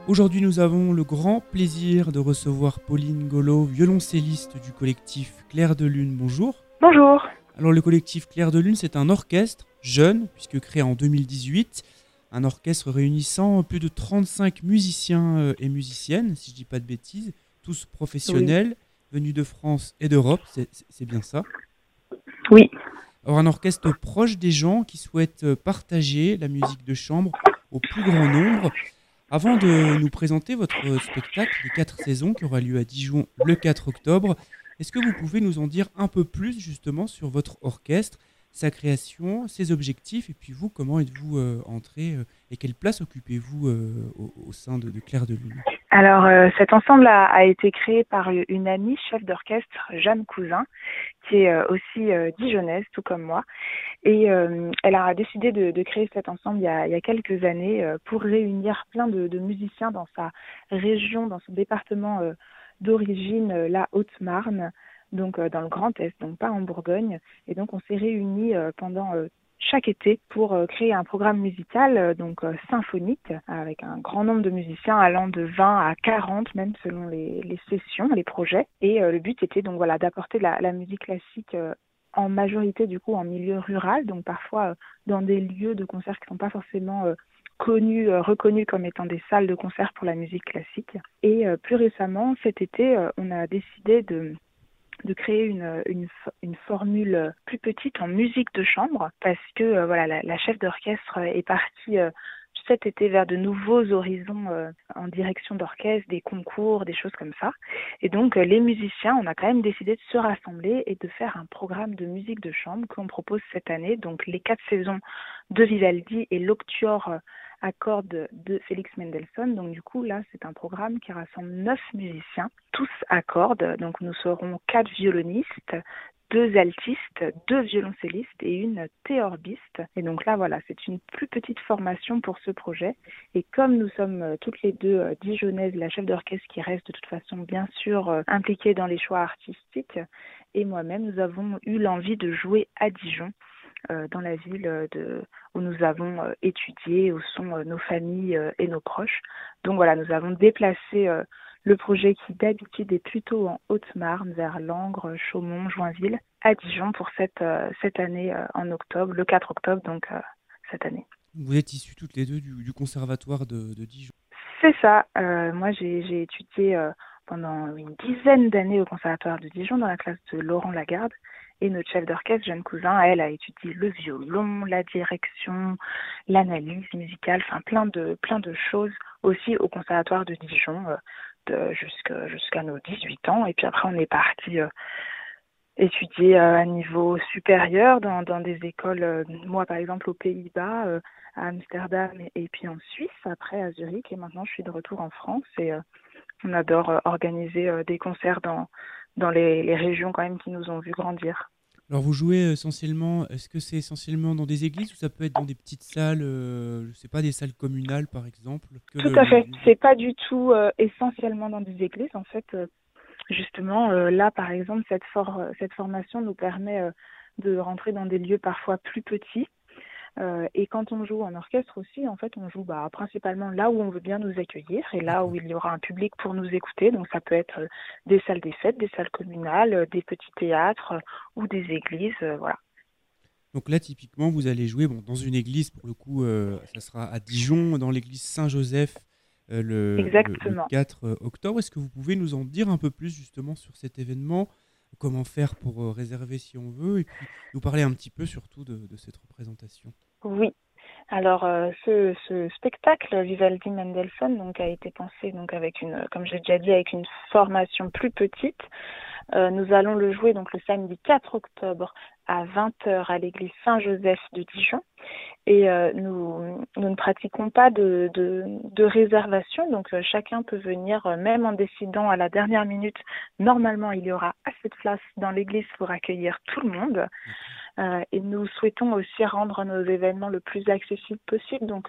Aujourd'hui, nous avons le grand plaisir de recevoir Pauline Golo, violoncelliste du collectif Clair de Lune. Bonjour. Bonjour. Alors, le collectif Clair de Lune, c'est un orchestre jeune, puisque créé en 2018. Un orchestre réunissant plus de 35 musiciens et musiciennes, si je ne dis pas de bêtises, tous Oui. professionnels, venus de France et d'Europe, c'est bien ça. Oui. Alors, un orchestre proche des gens qui souhaitent partager la musique de chambre au plus grand nombre. Avant de nous présenter votre spectacle, Les 4 saisons, qui aura lieu à Dijon le 4 octobre, est-ce que vous pouvez nous en dire un peu plus justement sur votre orchestre, sa création, ses objectifs, et puis vous, comment êtes-vous entré et quelle place occupez-vous au sein de Clair de Lune? Alors, cet ensemble a été créé par une amie chef d'orchestre, Jeanne Cousin, qui est aussi dijonnaise, tout comme moi. Et elle a décidé de créer cet ensemble il y a quelques années pour réunir plein de musiciens dans sa région, dans son département d'origine, la Haute-Marne, donc dans le Grand Est, donc pas en Bourgogne. Et donc on s'est réunis pendant chaque été pour créer un programme musical symphonique avec un grand nombre de musiciens allant de 20 à 40 même selon les sessions, les projets. Et le but était donc voilà d'apporter la musique classique en majorité du coup en milieu rural, donc parfois dans des lieux de concert qui ne sont pas forcément connus, reconnus comme étant des salles de concert pour la musique classique. Et plus récemment, cet été, on a décidé de créer une formule plus petite en musique de chambre parce que voilà la chef d'orchestre est partie cet été vers de nouveaux horizons en direction d'orchestre, des concours, des choses comme ça. Et donc les musiciens, on a quand même décidé de se rassembler et de faire un programme de musique de chambre qu'on propose cette année. Donc les 4 saisons de Vivaldi et l'Octuor à cordes de Félix Mendelssohn. Donc du coup là c'est un programme qui rassemble 9 musiciens, tous à cordes. Donc nous serons 4 violonistes, 2 altistes, 2 violoncellistes et une théorbiste. Et donc là, voilà, c'est une plus petite formation pour ce projet. Et comme nous sommes toutes les deux dijonnaises, la chef d'orchestre qui reste de toute façon bien sûr impliquée dans les choix artistiques, et moi-même, nous avons eu l'envie de jouer à Dijon, dans la ville où nous avons étudié, où sont nos familles et nos proches. Donc voilà, nous avons déplacé le projet qui d'habitude est plutôt en Haute-Marne, vers Langres, Chaumont, Joinville, à Dijon pour cette année en octobre, le 4 octobre donc cette année. Vous êtes issus toutes les deux du conservatoire de Dijon. C'est ça, moi j'ai étudié pendant une dizaine d'années au conservatoire de Dijon dans la classe de Laurent Lagarde. Et notre chef d'orchestre, Jeanne Cousin, elle a étudié le violon, la direction, l'analyse musicale, enfin plein de choses aussi au conservatoire de Dijon jusqu'à nos 18 ans. Et puis après, on est parti étudier à niveau supérieur dans des écoles, moi par exemple aux Pays-Bas, à Amsterdam et puis en Suisse, après à Zurich. Et maintenant, je suis de retour en France et on adore organiser des concerts dans les régions quand même qui nous ont vu grandir. Alors vous jouez essentiellement, est-ce que c'est essentiellement dans des églises ou ça peut être dans des petites salles, je sais pas, des salles communales par exemple que Tout à fait. C'est pas du tout essentiellement dans des églises. En fait, justement, là, par exemple, cette formation nous permet de rentrer dans des lieux parfois plus petits. Et quand on joue en orchestre aussi, en fait, on joue principalement là où on veut bien nous accueillir et là où D'accord. il y aura un public pour nous écouter. Donc ça peut être des salles des fêtes, des salles communales, des petits théâtres ou des églises, voilà. Donc là, typiquement, vous allez jouer bon, dans une église, pour le coup, ça sera à Dijon, dans l'église Saint-Joseph, le Exactement. 4 octobre. Est-ce que vous pouvez nous en dire un peu plus justement sur cet événement? Comment faire pour réserver si on veut? Et puis nous parler un petit peu surtout de cette représentation. Oui. Alors, ce spectacle Vivaldi Mendelssohn donc a été pensé donc avec comme j'ai déjà dit, avec une formation plus petite. Nous allons le jouer donc le samedi 4 octobre à 20 h à l'église Saint-Joseph de Dijon. Et nous ne pratiquons pas de réservation, donc chacun peut venir, même en décidant à la dernière minute. Normalement, il y aura assez de place dans l'église pour accueillir tout le monde. D'accord. Et nous souhaitons aussi rendre nos événements le plus accessibles possible. Donc,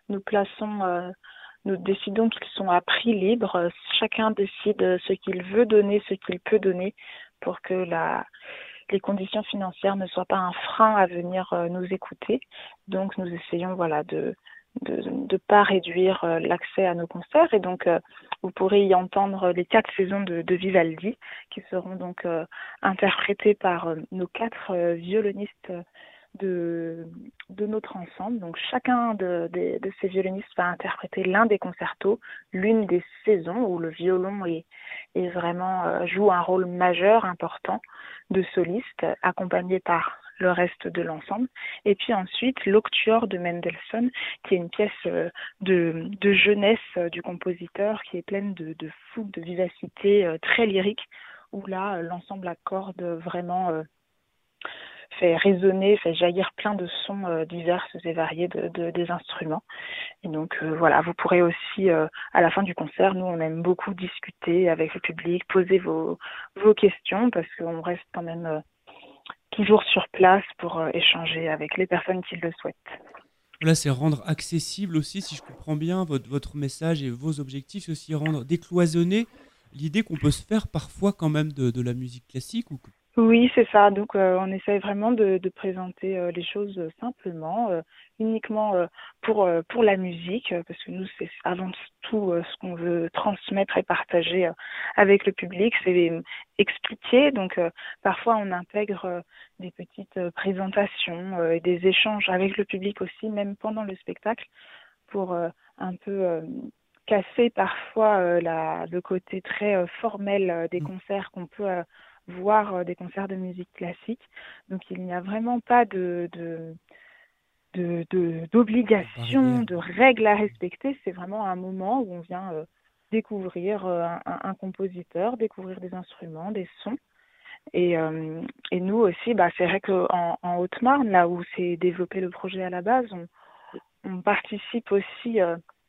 nous décidons qu'ils sont à prix libre. Chacun décide ce qu'il veut donner, ce qu'il peut donner pour que les conditions financières ne soient pas un frein à venir nous écouter. Donc, nous essayons voilà, de pas réduire l'accès à nos concerts. Et donc, vous pourrez y entendre les 4 saisons de Vivaldi, qui seront donc interprétées par nos 4 violonistes de notre ensemble. Donc chacun de ces violonistes va interpréter l'un des concertos, l'une des saisons où le violon est vraiment joue un rôle majeur, important, de soliste, accompagné par le reste de l'ensemble. Et puis ensuite, l'Octuor de Mendelssohn, qui est une pièce de jeunesse du compositeur, qui est pleine de fougue, de vivacité, très lyrique, où là, l'ensemble accorde vraiment fait résonner, fait jaillir plein de sons divers et variés des instruments. Et donc voilà, vous pourrez aussi, à la fin du concert, nous on aime beaucoup discuter avec le public, poser vos questions, parce qu'on reste quand même toujours sur place pour échanger avec les personnes qui le souhaitent. Voilà, c'est rendre accessible aussi, si je comprends bien, votre message et vos objectifs, c'est aussi rendre décloisonner l'idée qu'on peut se faire parfois quand même de la musique classique. Oui, c'est ça. Donc, on essaye vraiment de présenter les choses simplement, uniquement pour la musique, parce que nous, c'est avant tout ce qu'on veut transmettre et partager avec le public, c'est expliquer. Donc, parfois, on intègre des petites présentations et des échanges avec le public aussi, même pendant le spectacle, pour un peu casser parfois le côté très formel des concerts qu'on peut voir des concerts de musique classique. Donc il n'y a vraiment pas d'obligation, de règles à respecter. C'est vraiment un moment où on vient découvrir un compositeur, découvrir des instruments, des sons. Et nous aussi, c'est vrai qu'en Haute-Marne, là où s'est développé le projet à la base, on participe aussi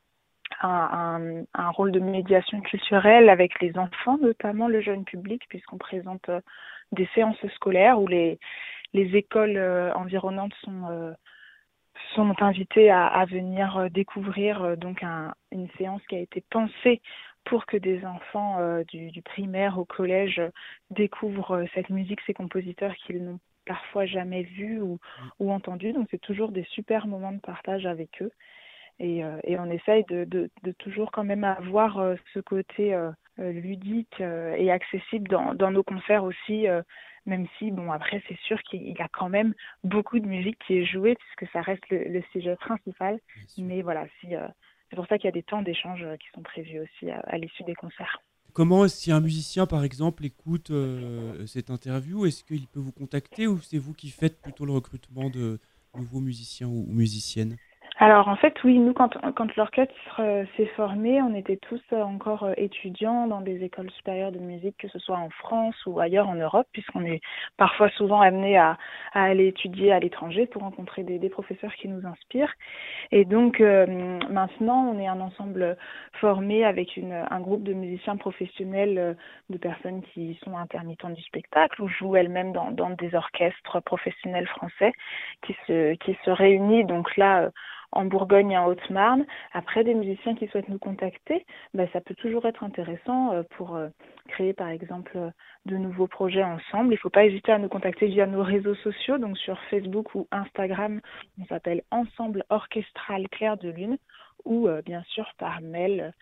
un rôle de médiation culturelle avec les enfants, notamment le jeune public, puisqu'on présente des séances scolaires où les écoles environnantes sont invitées à venir découvrir donc une séance qui a été pensée pour que des enfants du primaire au collège découvrent cette musique, ces compositeurs qu'ils n'ont parfois jamais vus ou entendus. Donc c'est toujours des super moments de partage avec eux. Et on essaye de toujours quand même avoir ce côté ludique et accessible dans nos concerts aussi, même si, bon, après, c'est sûr qu'il y a quand même beaucoup de musique qui est jouée, puisque ça reste le sujet principal. Mais voilà, c'est pour ça qu'il y a des temps d'échange qui sont prévus aussi à l'issue des concerts. Comment, si un musicien, par exemple, écoute cette interview, est-ce qu'il peut vous contacter ou c'est vous qui faites plutôt le recrutement de nouveaux musiciens ou musiciennes ? Alors en fait oui, nous quand l'orchestre s'est formé, on était tous encore étudiants dans des écoles supérieures de musique, que ce soit en France ou ailleurs en Europe, puisqu'on est parfois souvent amené à aller étudier à l'étranger pour rencontrer des professeurs qui nous inspirent. Et donc maintenant on est un ensemble formé avec un groupe de musiciens professionnels, de personnes qui sont intermittents du spectacle ou jouent elles-mêmes dans des orchestres professionnels français qui se réunissent donc là en Bourgogne et en Haute-Marne. Après, des musiciens qui souhaitent nous contacter, ça peut toujours être intéressant pour créer par exemple de nouveaux projets ensemble. Il ne faut pas hésiter à nous contacter via nos réseaux sociaux, donc sur Facebook ou Instagram, on s'appelle Ensemble Orchestral Clair de Lune, ou bien sûr par mail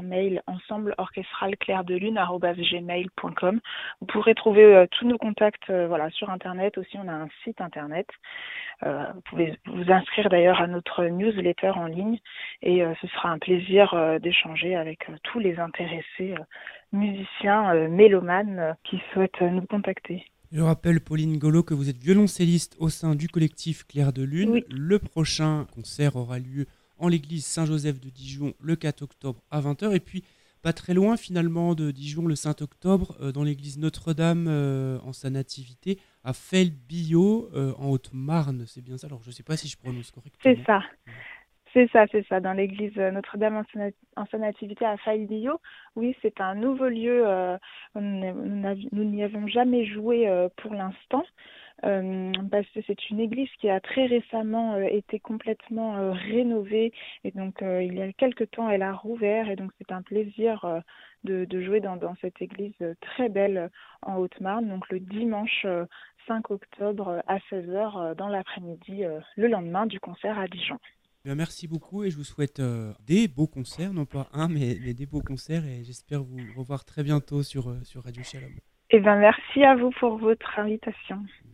ensembleorchestralclairdelune@gmail.com. Vous pourrez trouver tous nos contacts sur Internet. Aussi, on a un site Internet. Vous pouvez vous inscrire d'ailleurs à notre newsletter en ligne et ce sera un plaisir d'échanger avec tous les intéressés musiciens, mélomanes qui souhaitent nous contacter. Je rappelle, Pauline Golo, que vous êtes violoncelliste au sein du collectif Clair de Lune. Oui. Le prochain concert aura lieu en l'église Saint-Joseph de Dijon le 4 octobre à 20h. Et puis, pas très loin finalement de Dijon, le 5 octobre, dans l'église Notre-Dame en sa nativité, à Felbillot, en Haute-Marne. C'est bien ça? Alors, je ne sais pas si je prononce correctement. C'est ça. C'est ça, dans l'église Notre-Dame en sa nativité à Felbillot. Oui, c'est un nouveau lieu. Nous n'y avons jamais joué pour l'instant. Parce que c'est une église qui a très récemment été complètement rénovée et donc il y a quelque temps elle a rouvert et donc c'est un plaisir de jouer dans cette église très belle en Haute-Marne, donc le dimanche 5 octobre à 16h dans l'après-midi, le lendemain du concert à Dijon. Bien, merci beaucoup et je vous souhaite des beaux concerts, non pas un, mais des beaux concerts et j'espère vous revoir très bientôt sur Radio Shalom. Eh bien, merci à vous pour votre invitation.